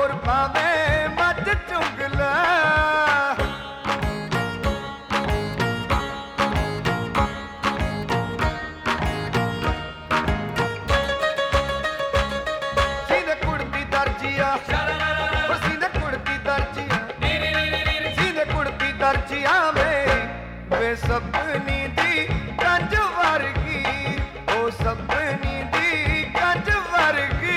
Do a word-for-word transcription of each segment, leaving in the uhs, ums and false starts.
ਹੋਰ ਭਾਵੇਂ ਮੱਝ ਚੁੰਗ ਲੈ ਸੀਨੇ ਕੁੜਤੀ ਦਰਜੀਆ ਸੀਨੇ ਕੁੜਤੀ ਦਰਜੀਆ ਸੀਨੇ ਕੁੜਤੀ ਦਰਜੀਆ ਮੇਰੀ ਵੇ ਸਪਨੀ ਦੀ ਕੰਜ ਵਰਗੀ ਉਹ ਸਪਨੀ ਦੀ ਕੰਜ ਵਰਗੀ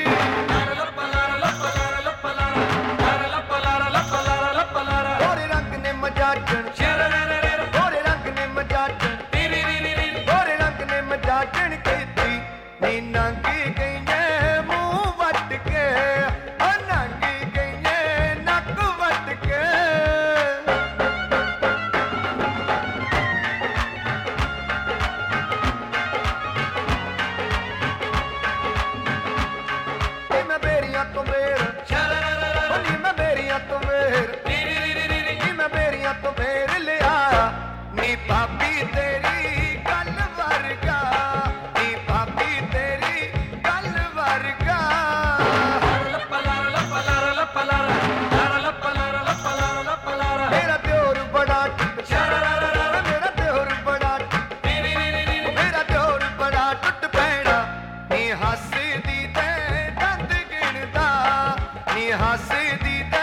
ਗੋਰੇ ਰੰਗ ਨੇ ਮਜਾਜਣ ਗੋਰੇ ਰੰਗ ਨੇ ਮਜਾਜਣ ਗੋਰੇ ਰੰਗ ਨੇ ਮਜਾਜਣ ਕੀਤੀ ਨੀ ਨੰਗੀ ਗਈਏ ਮੂੰਹ ਵੱਟ ਕੇ ਓ ਨੰਗੀ ਗਈਏ ਨੱਕ ਵੱਟ ਕੇ ਨੀ ਮੈਂ ਬੇਰੀਆਂ ਤੋਂ ਮੇਰ ਓ ਨੀ ਮੈਂ ਬੇਰੀਆਂ ਤੋਂ ਮੇਰ ਨੀ ਮੈਂ ਬੇਰੀਆਂ ਤੋਂ ਮੇਰ ਲਿਆ ਨੀ ਭਾਬੀ ਤੇਰੀ ਗੱਲ ਵਰਗਾ ਨੀ ਭਾਬੀ ਤੇਰੀ ਗੱਲ ਵਰਗਾ ਮੇਰਾ ਦਿਓਰ ਬੜਾ ਟੁੱਟ ਮੇਰਾ ਦਿਓਰ ਬੜਾ ਟੁੱਟ ਮੇਰਾ ਦਿਓਰ ਬੜਾ ਟੁੱਟ ਪੈਣਾ ਨੀ ਹੱਸਦੀ ਤੇ ਦੰਦ ਗਿਣਦਾ ਨੀ ਹੱਸਦੀ ਤੇ